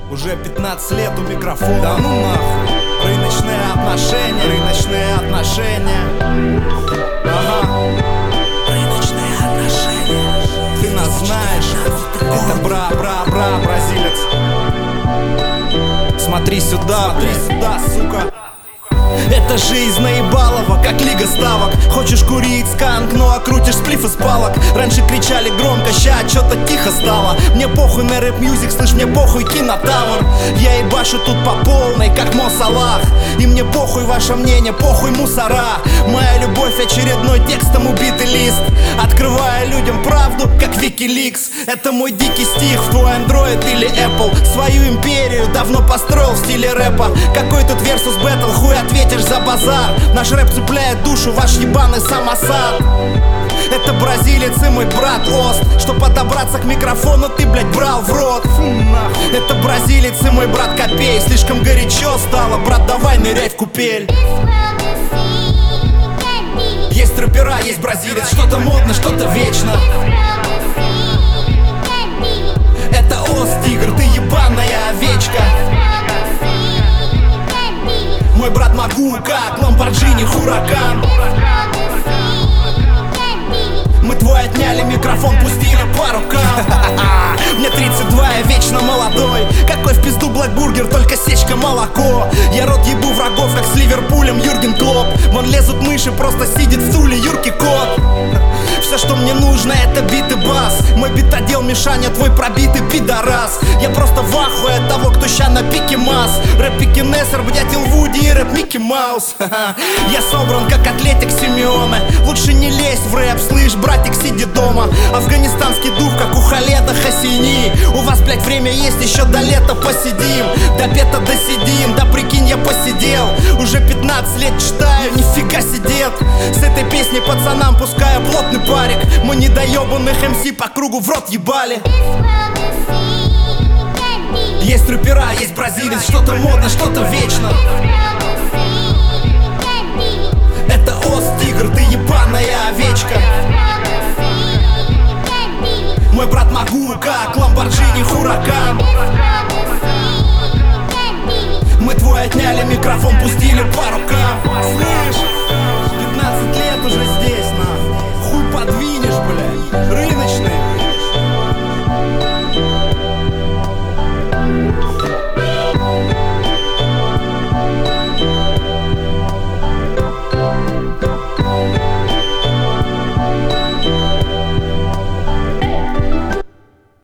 Уже 15 лет у микрофона. Да ну нахуй. Рыночные отношения. Ага. Рыночные отношения. Ты нас знаешь. Это бразилец. Смотри сюда, сука. Это жизнь наебалова, как лига ставок. Хочешь курить сканк, но окрутишь сплиф из палок. Раньше кричали громко, ща чё-то тихо стало. Мне похуй на рэп-мьюзик, слышь, мне похуй кинотавр. Я ебашу тут по полной, как Мо Салах. И мне похуй ваше мнение, похуй мусора. Моя любовь очередной текстом убитый лист. Открывая людям правду, как Викиликс. Это мой дикий стих в твой Android или Apple. Свою империю давно построил в стиле рэпа. Какой тут версус бэтл, хуй ответишь за базар. Наш рэп цепляет душу, ваш ебаный самосад. Это бразилец и мой брат Ост. Чтоб подобраться к микрофону, ты, блядь, брал в рот. Это бразилец и мой брат Копей. Слишком горячо стало, брат, давай ныряй в купель. Есть рэпера, есть бразилец. Что-то модно, что-то вечно. Это Ост, тигр, ты ебаная овечка. Мой брат могу, как Ламборджини Хуракан. Мы твой отняли микрофон, пустили по рукам. Мне 32, я вечно молодой. Какой в пизду блэкбургер, только сечка молоко. Я рот ебу врагов, как с Ливерпулем Юрген Клоп. Вон лезут мыши, просто сидит в стуле Юрки Кот. Все, что мне нужно, это бит и бас. Мой битодел Мишаня, твой пробитый пидорас. Я просто в ахуе от того, кто ща на пике масс. Рэп Пикинесер, дятел Вуди и рэп Микки Маус. Я собран, как атлетик Симеона. Лучше не лезь в рэп, слышь, братик, сиди дома. Афганистанский дух, как у Халеда Хасини. У вас, блядь, время есть, еще до лета посидим. До бета досидим, да прикинь, я посидел. Уже 15 лет читаю, нифига сидет. С этой песней пацанам пускаю плотный парик. Мы недоебанных МС по кругу в рот ебали. Есть рэпера, есть бразилец. Что-то модно, что-то вечно. Это Ост, тигр, ты ебаная овечка. Мой брат могу, как Ламборджини Хуракан. Мы твой отняли микрофон, пустили по рукам. Слышь?